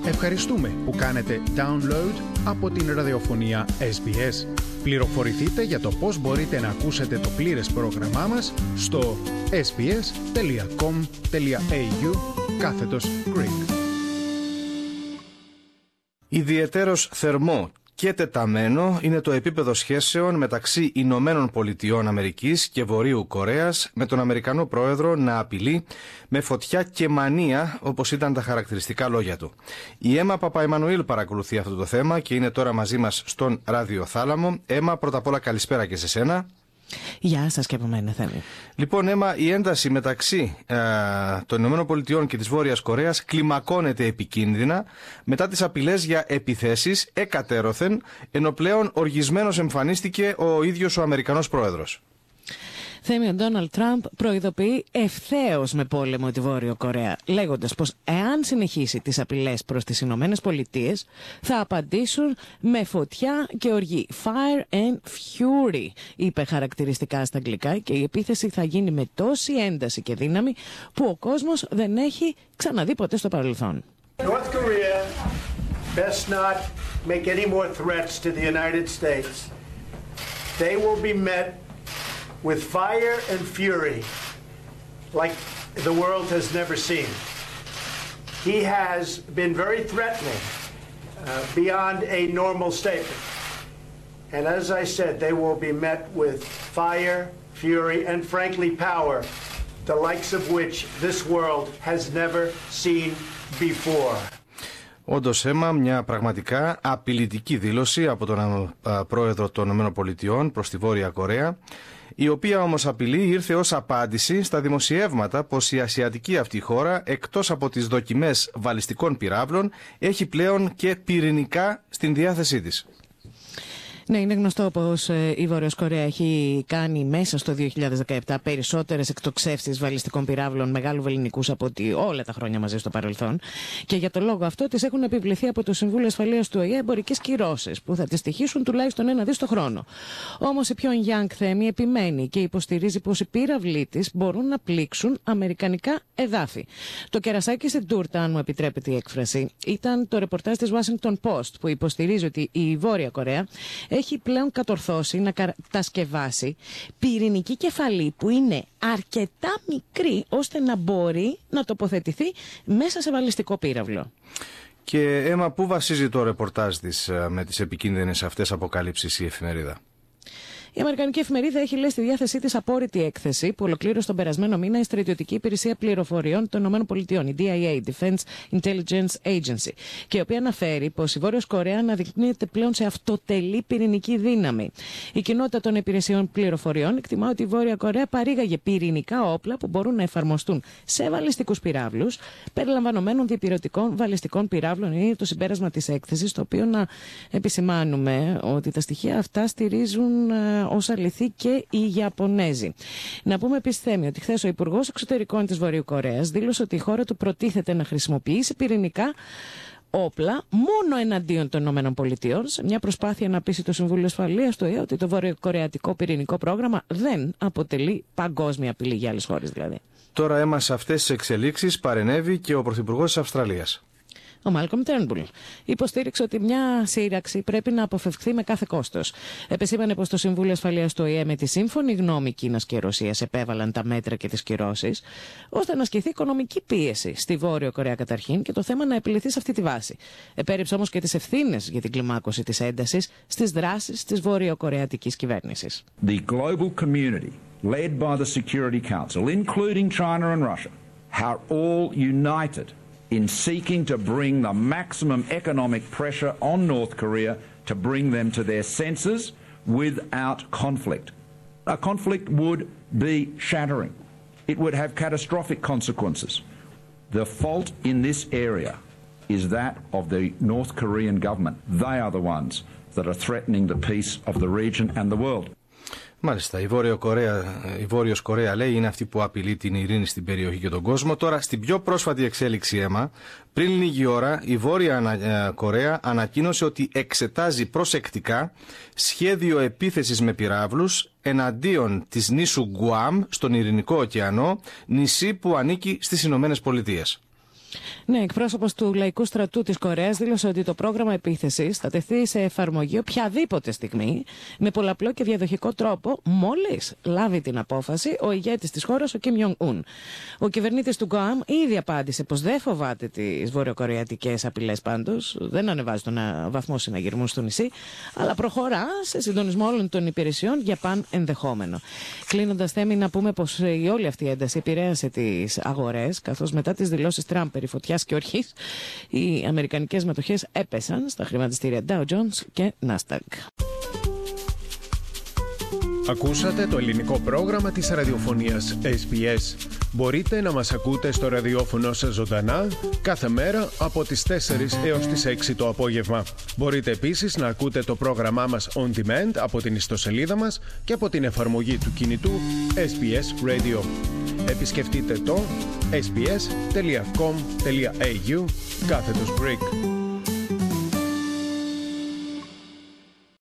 Ευχαριστούμε που κάνετε download από την ραδιοφωνία SBS. Πληροφορηθείτε για το πώς μπορείτε να ακούσετε το πλήρες πρόγραμμά μας στο sbs.com.au/Greek. Ιδιαιτέρως θερμό και τεταμένο είναι το επίπεδο σχέσεων μεταξύ Ηνωμένων Πολιτειών Αμερικής και Βορείου Κορέας, με τον Αμερικανό πρόεδρο να απειλεί με φωτιά και μανία, όπως ήταν τα χαρακτηριστικά λόγια του. Η Έμα Παπαεμμανουήλ παρακολουθεί αυτό το θέμα και είναι τώρα μαζί μας στον ραδιοθάλαμο. Έμα, πρώτα απ' όλα καλησπέρα και σε σένα. Γεια σας και από μένα, Θέμη. Λοιπόν, Έμα, η ένταση μεταξύ των ΗΠΑ και της Βόρειας Κορέας κλιμακώνεται επικίνδυνα μετά τις απειλές για επιθέσεις εκατέρωθεν, ενώ πλέον οργισμένος εμφανίστηκε ο ίδιος ο Αμερικανός πρόεδρος. Θέμη, ο Ντόναλντ Τραμπ προειδοποιεί ευθέως με πόλεμο τη Βόρειο Κορέα, λέγοντας πως εάν συνεχίσει τις απειλές προς τις Ηνωμένες Πολιτείες, θα απαντήσουν με φωτιά και οργή. Fire and fury, είπε χαρακτηριστικά στα αγγλικά, και η επίθεση θα γίνει με τόση ένταση και δύναμη που ο κόσμος δεν έχει ξαναδεί ποτέ στο παρελθόν. North Korea best not make any more threats to the United States. They will be met with fire and fury like the world has never seen. He has been very threatening beyond a normal statement. And as I said, they will be met with fire, fury, and frankly power, the likes of which this world has never seen before. Όντως, Έμα, μια πραγματικά απειλητική δήλωση από τον πρόεδρο των ΗΠΑ προς τη Βόρεια Κορέα, η οποία όμως απειλή ήρθε ως απάντηση στα δημοσιεύματα πως η ασιατική αυτή χώρα, εκτός από τις δοκιμές βαλιστικών πυράβλων, έχει πλέον και πυρηνικά στην διάθεσή της. Ναι, είναι γνωστό πως η Βόρειος Κορέα έχει κάνει μέσα στο 2017 περισσότερες εκτοξεύσεις βαλιστικών πυράβλων μεγάλου βεληνικούς από ότι όλα τα χρόνια μαζί στο παρελθόν. Και για τον λόγο αυτό της έχουν επιβληθεί από το Συμβούλιο Ασφαλείας του ΟΗΕ εμπορικές κυρώσεις που θα τις στοιχήσουν τουλάχιστον 1 δις το χρόνο. Όμως η Pyongyang, Θέμη, επιμένει και υποστηρίζει πως οι πύραυλοι της μπορούν να πλήξουν αμερικανικά εδάφη. Το κερασάκι στην τούρτα, αν μου επιτρέπετε η έκφραση, ήταν το ρεπορτάζ της Washington Post που υποστηρίζει ότι η Βόρεια Κορέα έχει πλέον κατορθώσει να κατασκευάσει πυρηνική κεφαλή που είναι αρκετά μικρή ώστε να μπορεί να τοποθετηθεί μέσα σε βαλιστικό πύραυλο. Και Έμα, πού βασίζει το ρεπορτάζ της με τις επικίνδυνες αυτές αποκαλύψεις η εφημερίδα? Η Αμερικανική εφημερίδα έχει, λέει, στη διάθεσή της απόρριτη έκθεση που ολοκλήρωσε τον περασμένο μήνα η Στρατιωτική Υπηρεσία Πληροφοριών των ΗΠΑ, η DIA, Defense Intelligence Agency, και η οποία αναφέρει πως η Βόρειος Κορέα αναδεικνύεται πλέον σε αυτοτελή πυρηνική δύναμη. Η κοινότητα των υπηρεσιών πληροφοριών εκτιμά ότι η Βόρεια Κορέα παρήγαγε πυρηνικά όπλα που μπορούν να εφαρμοστούν σε βαλιστικούς πυράβλους, περιλαμβανομένων διπυρωτικών βαλιστικών πυράβλων. Είναι το συμπέρασμα της έκθεσης, το οποίο να επισημάνουμε ότι τα στοιχεία αυτά στηρίζουν ως αληθή και οι Ιαπωνέζοι. Να πούμε επίσης, Θέμη, ότι χθες ο Υπουργός Εξωτερικών της Βορείου Κορέας δήλωσε ότι η χώρα του προτίθεται να χρησιμοποιήσει πυρηνικά όπλα μόνο εναντίον των ΗΠΑ, σε μια προσπάθεια να πείσει το Συμβούλιο Ασφαλείας του ΟΗΕ ότι το βορειοκορεατικό πυρηνικό πρόγραμμα δεν αποτελεί παγκόσμια απειλή για άλλες χώρες δηλαδή. Τώρα, Έμα, σε αυτές τις εξελίξεις παρενέβη και ο Πρωθυπουργός της Αυστραλίας. Ο Μάλκομ Τέρνμπουλ υποστήριξε ότι μια σύραξη πρέπει να αποφευχθεί με κάθε κόστος. Επεσήμανε πως το Συμβούλιο Ασφαλείας του ΟΗΕ με τη σύμφωνη γνώμη Κίνας και Ρωσίας επέβαλαν τα μέτρα και τις κυρώσεις, ώστε να ασκηθεί οικονομική πίεση στη Βόρειο Κορέα καταρχήν και το θέμα να επιληθεί σε αυτή τη βάση. Επέριψε όμως και τις ευθύνες για την κλιμάκωση της έντασης στις δράσεις της βορειοκορεατικής κυβέρνησης. The global community, led by the Security Council, including China and Russia, are all united in seeking to bring the maximum economic pressure on North Korea to bring them to their senses without conflict. A conflict would be shattering. It would have catastrophic consequences. The fault in this area is that of the North Korean government. They are the ones that are threatening the peace of the region and the world. Μάλιστα, η Βόρειος Κορέα, λέει, είναι αυτή που απειλεί την ειρήνη στην περιοχή και τον κόσμο. Τώρα, στην πιο πρόσφατη εξέλιξη, Έμα, πριν λίγη ώρα η Βόρεια Κορέα ανακοίνωσε ότι εξετάζει προσεκτικά σχέδιο επίθεσης με πυράβλους εναντίον της νήσου Γκουάμ στον Ειρηνικό ωκεανό, νησί που ανήκει στις Ηνωμένες Πολιτείες. Ναι, εκπρόσωπος του Λαϊκού Στρατού της Κορέας δήλωσε ότι το πρόγραμμα επίθεσης θα τεθεί σε εφαρμογή οποιαδήποτε στιγμή με πολλαπλό και διαδοχικό τρόπο μόλις λάβει την απόφαση ο ηγέτης της χώρας, ο Κιμ Ιονγκ Ουν. Ο κυβερνήτης του Γκουάμ ήδη απάντησε πως δεν φοβάται τις βορειοκορεατικές απειλές πάντως, δεν ανεβάζει τον βαθμό συναγερμού στο νησί, αλλά προχωρά σε συντονισμό όλων των υπηρεσιών για παν ενδεχόμενο. Κλείνοντας, Θέμη, να πούμε πως η όλη αυτή η ένταση επηρέασε τις αγορές, καθώς μετά τις δηλώσεις Τραμπ περί φωτιάς και ορχής, οι αμερικανικές μετοχές έπεσαν στα χρηματιστήρια Dow Jones και Nasdaq. Ακούσατε το ελληνικό πρόγραμμα της ραδιοφωνίας SBS. Μπορείτε να μας ακούτε στο ραδιόφωνο σας ζωντανά κάθε μέρα από τις 4 έως τις 6 το απόγευμα. Μπορείτε επίσης να ακούτε το πρόγραμμά μας on demand από την ιστοσελίδα μας και από την εφαρμογή του κινητού SBS Radio. Επισκεφτείτε το sbs.com.au/Greek.